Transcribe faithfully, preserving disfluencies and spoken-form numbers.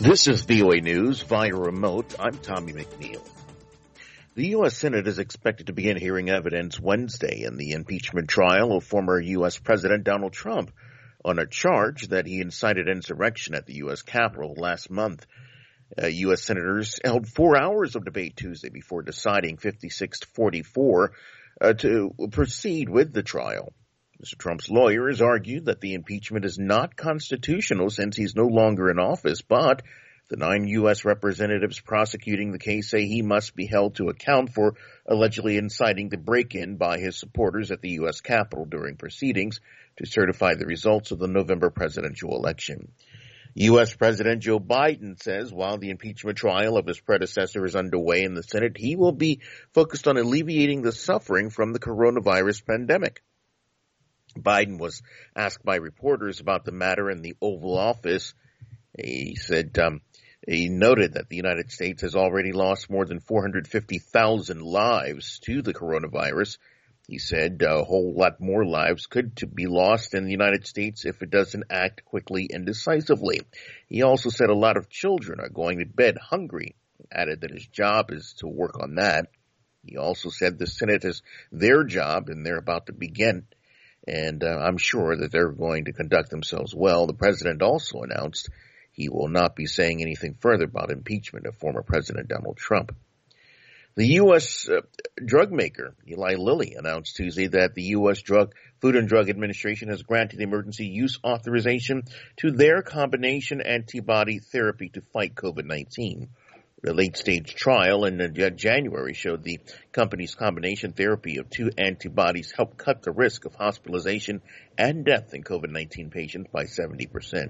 This is V O A News via remote. I'm Tommy McNeil. The U S. Senate is expected to begin hearing evidence Wednesday in the impeachment trial of former U S. President Donald Trump on a charge that he incited insurrection at the U S. Capitol last month. Uh, U S. senators held four hours of debate Tuesday before deciding fifty-six to forty-four uh, to proceed with the trial. Mister Trump's lawyers argued that the impeachment is not constitutional since he's no longer in office, but the nine U S representatives prosecuting the case say he must be held to account for allegedly inciting the break-in by his supporters at the U S. Capitol during proceedings to certify the results of the November presidential election. U S. President Joe Biden says while the impeachment trial of his predecessor is underway in the Senate, he will be focused on alleviating the suffering from the coronavirus pandemic. Biden was asked by reporters about the matter in the Oval Office. He said um, he noted that the United States has already lost more than four hundred fifty thousand lives to the coronavirus. He said a whole lot more lives could to be lost in the United States if it doesn't act quickly and decisively. He also said a lot of children are going to bed hungry, added that his job is to work on that. He also said the Senate is their job and they're about to begin. And uh, I'm sure that they're going to conduct themselves well. The president also announced he will not be saying anything further about impeachment of former President Donald Trump. The U S uh, drug maker Eli Lilly announced Tuesday that the U S. Drug Food and Drug Administration has granted emergency use authorization to their combination antibody therapy to fight COVID nineteen. The late-stage trial in January showed the company's combination therapy of two antibodies helped cut the risk of hospitalization and death in COVID nineteen patients by seventy percent.